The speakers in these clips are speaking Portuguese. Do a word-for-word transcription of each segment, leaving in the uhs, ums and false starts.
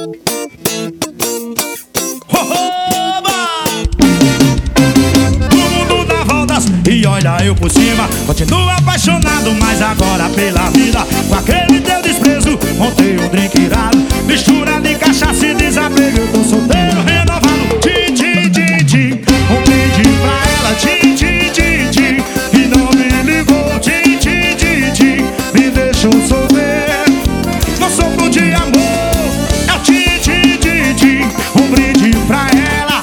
E olha eu por cima, continuo apaixonado, mas agora pela vida. Com aquele teu desprezo, montei um drink irado, mistura de cachaça e desapego. Eu tô solteiro, renovado. Ti, ti, ti, ti. Um brinde pra ela, ti, ti, ti, ti. E não me ligou, ti, ti, ti, ti. Me deixou solteiro, não sofro de amor. É o ti, ti, ti, ti. Um brinde pra ela.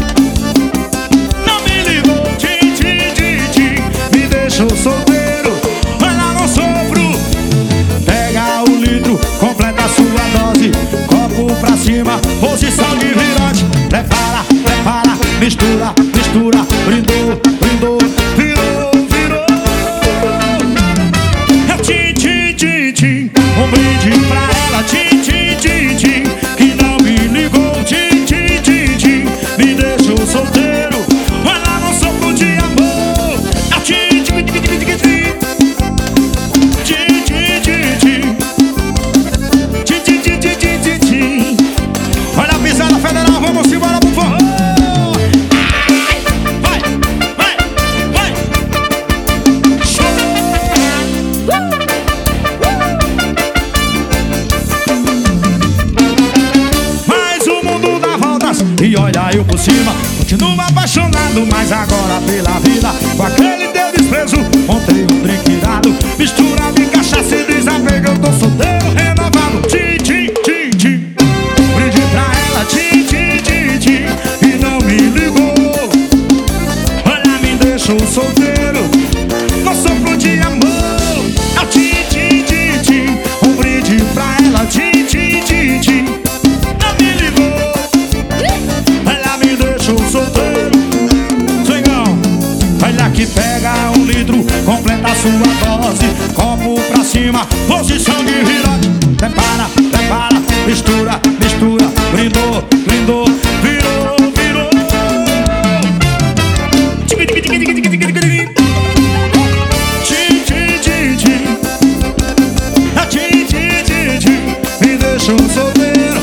Sou solteiro, ela não sofro. Pega o litro, completa a sua dose. Copo pra cima, posição de virote. Prepara, prepara, mistura, mistura. Brindou, brindou, virou, virou. É o tim, tim, tim, tim. Um brinde pra ela, tim, tim, tim, tim. Que não me ligou, tim, tim, tim, tim. Me deixou solteiro, ela não sofro de amor. É o tim. Olha a pisada federal, vamos embora pro forró. Vai, vai, vai. Mas o mundo dá voltas e olha eu por cima. Continuo apaixonado, mas agora pela vida. Com aquele teu desprezo, montei um drink irado, mistura de cachaça e desapego. Eu tô solteiro, renovado. Tim, tim, tim, tim. Brinde pra ela, tim, tim, tim, tim. E não me ligou, olha, me deixou solteiro, não sofro de amor. É o tim, tim, tim, tim. Um brinde pra ela, tim, tim, tim, tim. Não me ligou, ela me deixou solteiro. Swingão, olha que pega um litro, completa a sua dose. Copo pra cima, posição de virote. Prepara, prepara, mistura, mistura. Brindou, brindou, virou, virou. Tim, tim, tim, tim, tim, tim. Tim, tim, tim, tim. Tim, tim, tim, tim. Me deixou solteiro,